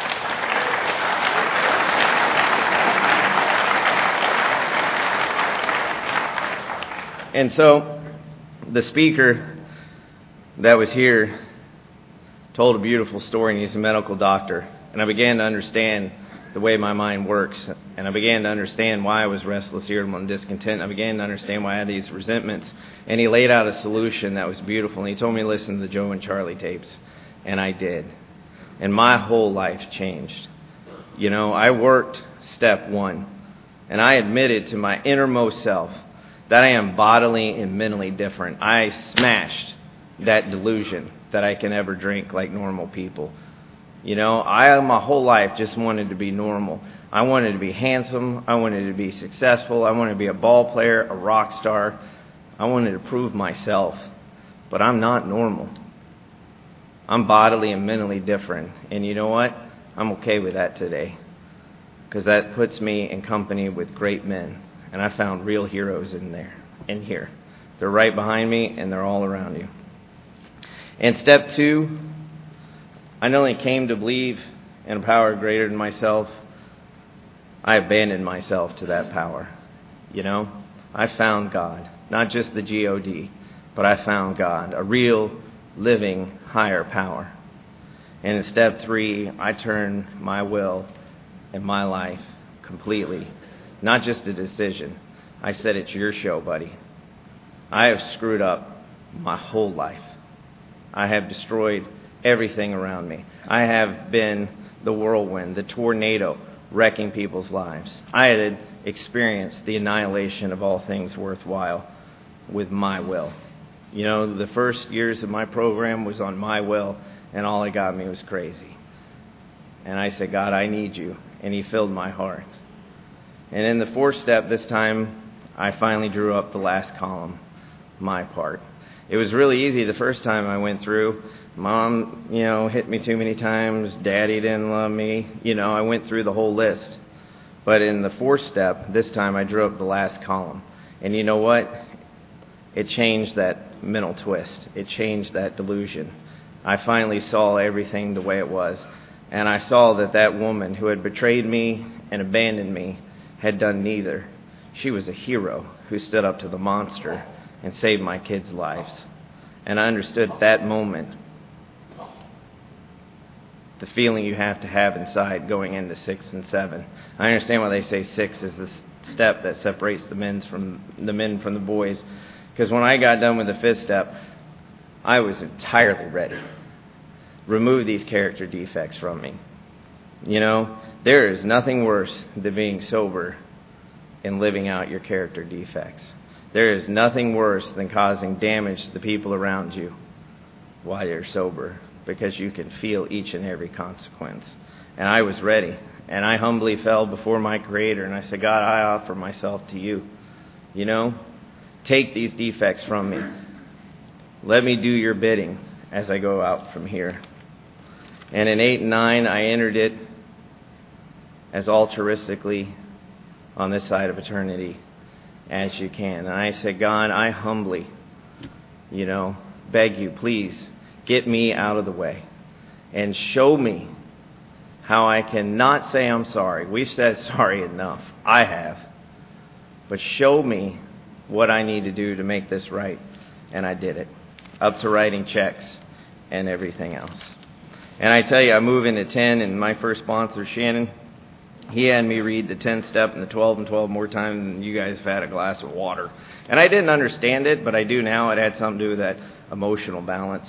And so the speaker that was here told a beautiful story, and he's a medical doctor. And I began to understand the way my mind works. And I began to understand why I was restless, irritable, and discontent. I began to understand why I had these resentments. And he laid out a solution that was beautiful. And he told me to listen to the Joe and Charlie tapes. And I did. And my whole life changed. I worked step 1. And I admitted to my innermost self that I am bodily and mentally different. I smashed that delusion that I can ever drink like normal people. I my whole life just wanted to be normal. I wanted to be handsome. I wanted to be successful. I wanted to be a ball player, a rock star. I wanted to prove myself. But I'm not normal. I'm bodily and mentally different. And you know what? I'm okay with that today, because that puts me in company with great men. And I found real heroes in here. They're right behind me, and they're all around you. And step 2, I not only came to believe in a power greater than myself, I abandoned myself to that power. I found God, not just the G-O-D, but I found God, a real, living, higher power. And in step 3, I turned my will and my life completely. Not just a decision. I said, it's your show, buddy. I have screwed up my whole life. I have destroyed everything around me. I have been the whirlwind, the tornado, wrecking people's lives. I had experienced the annihilation of all things worthwhile with my will. You know, the first years of my program was on my will, and all it got me was crazy. And I said, God, I need you. And he filled my heart. And in the fourth step this time, I finally drew up the last column, my part. It was really easy the first time I went through. Mom, hit me too many times. Daddy didn't love me. I went through the whole list. But in the fourth step, this time I drew up the last column. And you know what? It changed that mental twist. It changed that delusion. I finally saw everything the way it was. And I saw that woman who had betrayed me and abandoned me had done neither. She was a hero who stood up to the monster and saved my kids' lives. And I understood at that moment the feeling you have to have inside going into 6 and 7. I understand why they say 6 is the step that separates the men from the boys. Because when I got done with the 5th step, I was entirely ready. Remove these character defects from me. There is nothing worse than being sober and living out your character defects. There is nothing worse than causing damage to the people around you while you're sober, because you can feel each and every consequence. And I was ready, and I humbly fell before my Creator, and I said, God, I offer myself to you. Take these defects from me. Let me do your bidding as I go out from here. And in 8 and 9, I entered it as altruistically on this side of eternity as you can. And I said, God, I humbly, beg you, please, get me out of the way and show me how I can not say I'm sorry. We've said sorry enough. I have. But show me what I need to do to make this right. And I did it, up to writing checks and everything else. And I tell you, I move into 10, and my first sponsor, Shannon, he had me read the 10th step and the 12 and 12 more times than you guys have had a glass of water. And I didn't understand it, but I do now. It had something to do with that emotional balance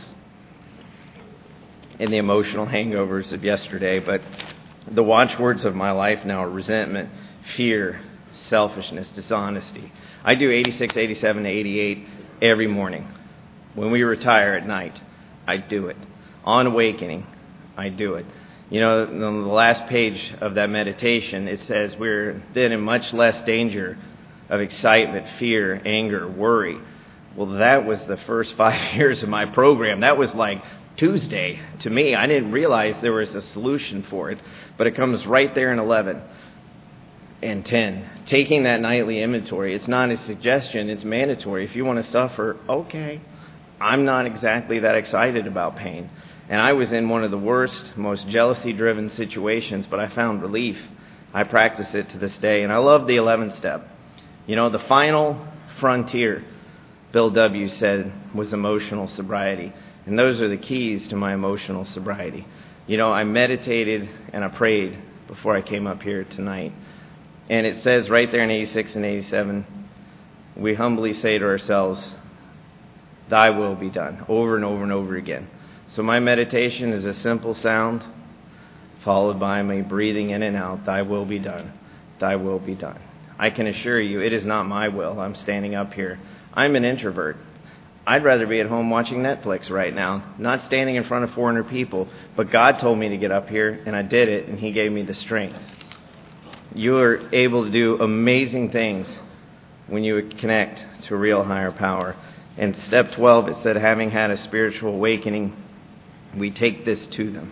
and the emotional hangovers of yesterday. But the watchwords of my life now are resentment, fear, selfishness, dishonesty. I do 86, 87, 88 every morning. When we retire at night, I do it. On awakening, I do it. On the last page of that meditation, it says we're then in much less danger of excitement, fear, anger, worry. Well, that was the first 5 years of my program. That was like Tuesday to me. I didn't realize there was a solution for it, but it comes right there in 11 and 10. Taking that nightly inventory, it's not a suggestion, it's mandatory. If you want to suffer, okay. I'm not exactly that excited about pain. And I was in one of the worst, most jealousy-driven situations, but I found relief. I practice it to this day, and I love the 11th step. The final frontier, Bill W. said, was emotional sobriety. And those are the keys to my emotional sobriety. I meditated and I prayed before I came up here tonight. And it says right there in 86 and 87, we humbly say to ourselves, thy will be done, over and over and over again. So my meditation is a simple sound, followed by my breathing in and out, thy will be done, thy will be done. I can assure you, it is not my will. I'm standing up here. I'm an introvert. I'd rather be at home watching Netflix right now, not standing in front of 400 people. But God told me to get up here, and I did it, and He gave me the strength. You are able to do amazing things when you connect to a real higher power. In step 12, it said, having had a spiritual awakening, we take this to them.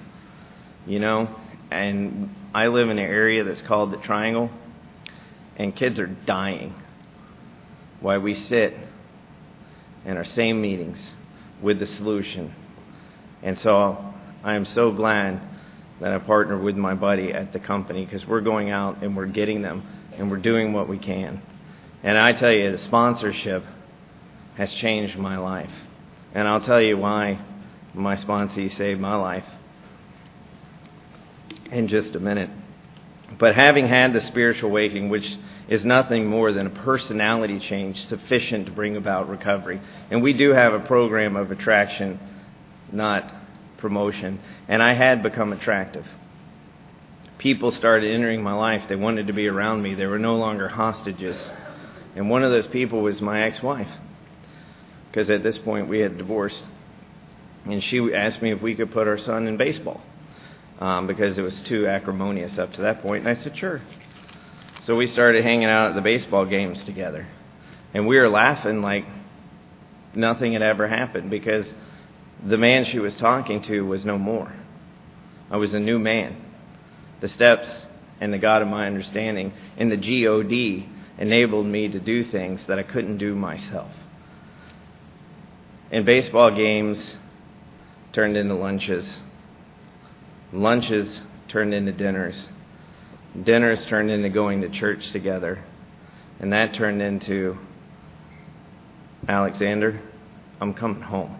And I live in an area that's called the Triangle, and kids are dying while we sit in our same meetings with the solution. And so I am so glad that I partnered with my buddy at the company, because we're going out and we're getting them and we're doing what we can. And I tell you, the sponsorship has changed my life. And I'll tell you why my sponsee saved my life in just a minute. But having had the spiritual awakening, which is nothing more than a personality change sufficient to bring about recovery. And we do have a program of attraction not promotion. And I had become attractive. People started entering my life. They wanted to be around me. They were no longer hostages. And one of those people was my ex-wife, because at this point we had divorced. And she asked me if we could put our son in baseball, because it was too acrimonious up to that point. And I said, sure. So we started hanging out at the baseball games together. And we were laughing like nothing had ever happened, because the man she was talking to was no more. I was a new man. The steps and the God of my understanding and the G-O-D enabled me to do things that I couldn't do myself. And baseball games turned into lunches. Lunches turned into dinners. Dinners turned into going to church together. And that turned into, Alexander, I'm coming home.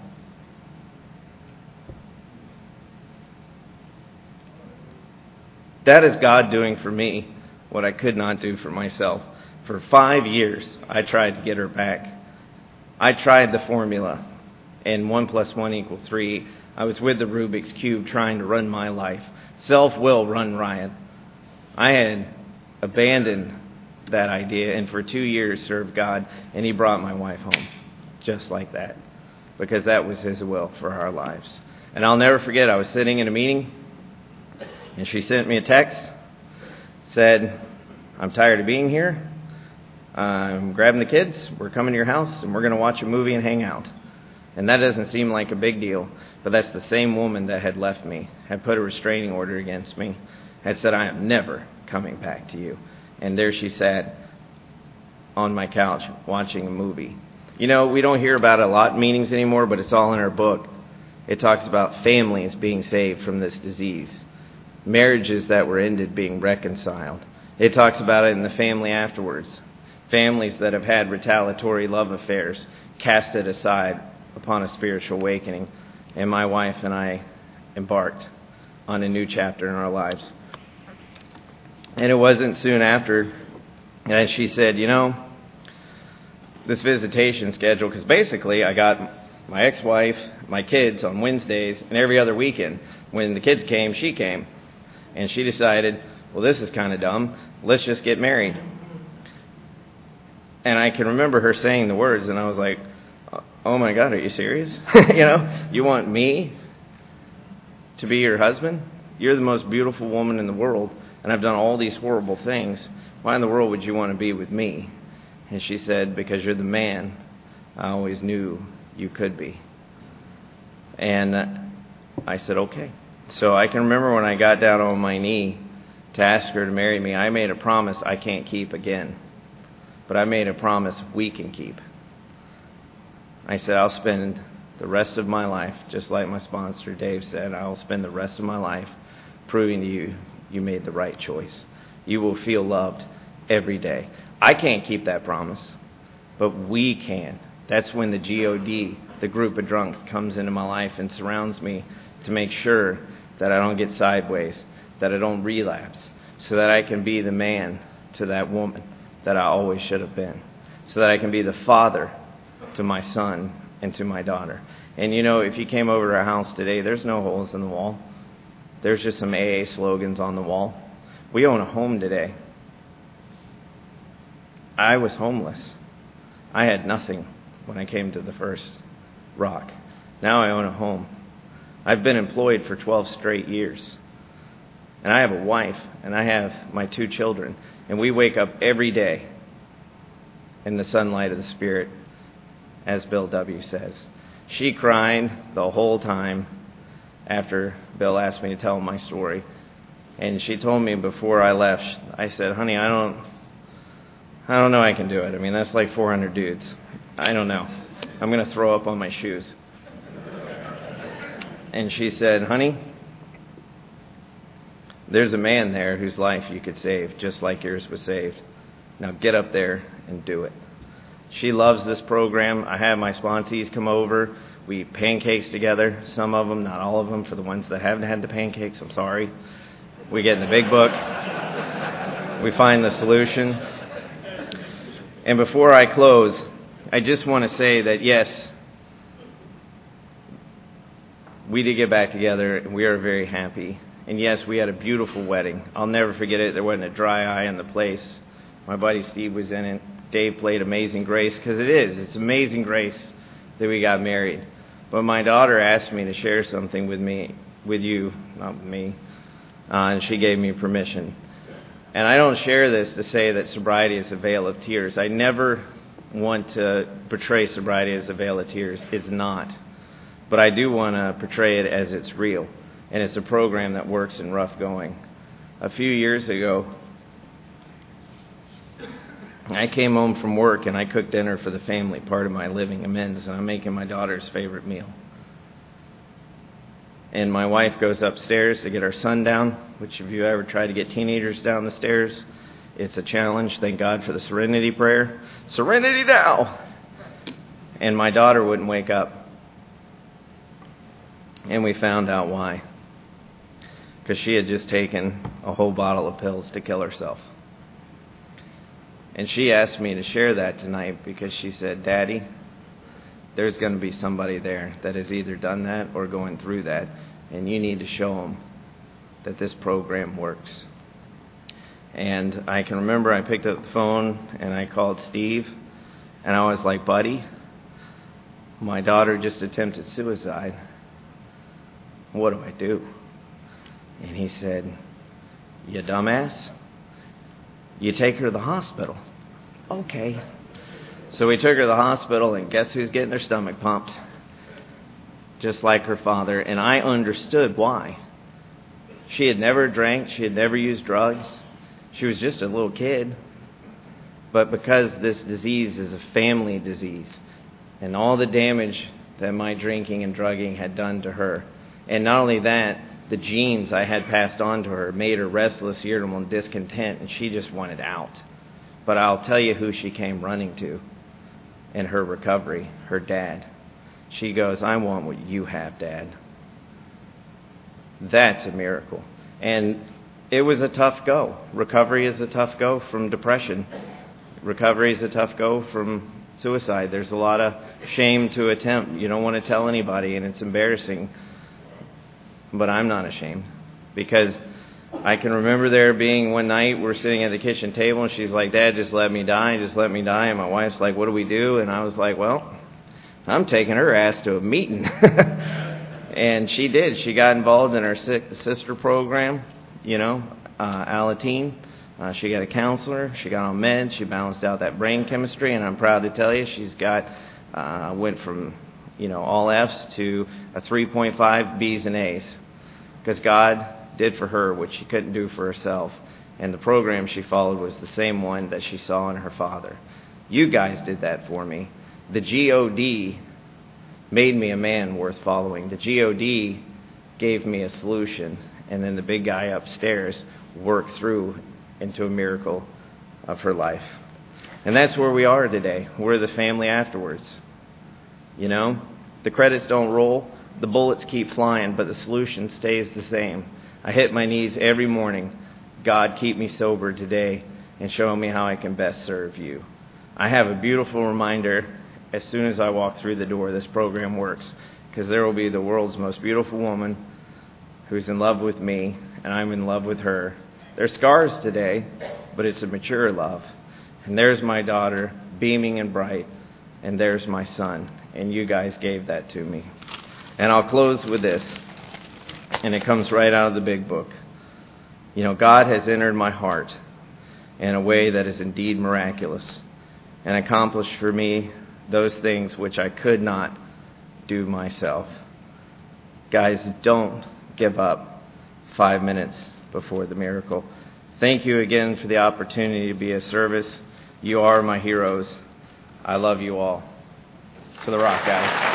That is God doing for me what I could not do for myself. For 5 years, I tried to get her back. I tried the formula, and 1 + 1 = 3. I was with the Rubik's Cube trying to run my life. Self-will run riot. I had abandoned that idea, and for 2 years served God, and He brought my wife home, just like that, because that was His will for our lives. And I'll never forget, I was sitting in a meeting, and she sent me a text, said, I'm tired of being here. I'm grabbing the kids. We're coming to your house, and we're going to watch a movie and hang out. And that doesn't seem like a big deal, but that's the same woman that had left me, had put a restraining order against me, had said, I am never coming back to you. And there she sat on my couch watching a movie. You know, we don't hear about it a lot in meetings anymore, but it's all in our book. It talks about families being saved from this disease. Marriages that were ended being reconciled. It talks about it in the family afterwards. Families that have had retaliatory love affairs casted aside upon a spiritual awakening. And my wife and I embarked on a new chapter in our lives. And it wasn't soon after that she said, you know, this visitation schedule, because basically I got my ex-wife, my kids on Wednesdays, and every other weekend. When the kids came, she came. And she decided, well, this is kind of dumb. Let's just get married. And I can remember her saying the words, and I was like, oh my God, are you serious? You want me to be your husband? You're the most beautiful woman in the world, and I've done all these horrible things. Why in the world would you want to be with me? And she said, because you're the man I always knew you could be. And I said, okay. So I can remember when I got down on my knee to ask her to marry me, I made a promise I can't keep again. But I made a promise we can keep. I said, I'll spend the rest of my life, just like my sponsor Dave said, I'll spend the rest of my life proving to you you made the right choice. You will feel loved every day. I can't keep that promise, but we can. That's when the GOD, the group of drunks, comes into my life and surrounds me to make sure that I don't get sideways, that I don't relapse, so that I can be the man to that woman that I always should have been, so that I can be the father to my son and to my daughter. And you know, if you came over to our house today, there's no holes in the wall. There's just some AA slogans on the wall. We own a home today. I was homeless. I had nothing when I came to the first rock. Now I own a home. I've been employed for 12 straight years. And I have a wife, and I have my 2 children. And we wake up every day in the sunlight of the Spirit, as Bill W. says. She cried the whole time after Bill asked me to tell him my story. And she told me before I left, I said, honey, I don't know I can do it. I mean, that's like 400 dudes. I don't know. I'm going to throw up on my shoes. And she said, honey, there's a man there whose life you could save, just like yours was saved. Now get up there and do it. She loves this program. I have my sponsees come over. We eat pancakes together. Some of them, not all of them. For the ones that haven't had the pancakes, I'm sorry. We get in the big book. We find the solution. And before I close, I just want to say that, yes, we did get back together, and we are very happy. And yes, we had a beautiful wedding. I'll never forget it. There wasn't a dry eye in the place. My buddy Steve was in it. Dave played Amazing Grace, because it's Amazing Grace that we got married. But my daughter asked me to share something with you, not with me, and she gave me permission. And I don't share this to say that sobriety is a veil of tears. I never want to portray sobriety as a veil of tears. It's not. But I do want to portray it as it's real. And it's a program that works in rough going. A few years ago, I came home from work and I cooked dinner for the family, part of my living amends, and I'm making my daughter's favorite meal. And my wife goes upstairs to get our son down, which if you ever try to get teenagers down the stairs, it's a challenge. Thank God for the serenity prayer. Serenity now! And my daughter wouldn't wake up. And we found out why. Because she had just taken a whole bottle of pills to kill herself. And she asked me to share that tonight because she said, Daddy, there's going to be somebody there that has either done that or going through that, and you need to show them that this program works. And I can remember I picked up the phone and I called Steve, and I was like, buddy, my daughter just attempted suicide. What do I do? And he said, you dumbass, you take her to the hospital. Okay. So we took her to the hospital, and guess who's getting their stomach pumped? Just like her father. And I understood why. She had never drank. She had never used drugs. She was just a little kid. But because this disease is a family disease, and all the damage that my drinking and drugging had done to her, and not only that, the genes I had passed on to her made her restless, irritable, and discontent, and she just wanted out. But I'll tell you who she came running to in her recovery, her dad. She goes, I want what you have, Dad. That's a miracle. And it was a tough go. Recovery is a tough go from depression. Recovery is a tough go from suicide. There's a lot of shame to attempt. You don't want to tell anybody, and it's embarrassing. But I'm not ashamed, because I can remember there being one night, we're sitting at the kitchen table, and she's like, Dad, just let me die, just let me die. And my wife's like, what do we do? And I was like, well, I'm taking her ass to a meeting. And she did. She got involved in our sister program, Alateen. She got a counselor. She got on meds. She balanced out that brain chemistry. And I'm proud to tell you she's went from, all Fs to a 3.5 Bs and As. Because God did for her what she couldn't do for herself. And the program she followed was the same one that she saw in her father. You guys did that for me. The GOD made me a man worth following. The GOD gave me a solution. And then the big guy upstairs worked through into a miracle of her life. And that's where we are today. We're the family afterwards. The credits don't roll. The bullets keep flying, but the solution stays the same. I hit my knees every morning. God, keep me sober today and show me how I can best serve you. I have a beautiful reminder as soon as I walk through the door this program works, because there will be the world's most beautiful woman who's in love with me, and I'm in love with her. There's scars today, but it's a mature love. And there's my daughter, beaming and bright, and there's my son. And you guys gave that to me. And I'll close with this. And it comes right out of the big book. God has entered my heart in a way that is indeed miraculous and accomplished for me those things which I could not do myself. Guys, don't give up 5 minutes before the miracle. Thank you again for the opportunity to be of service. You are my heroes. I love you all. To the rock, guys.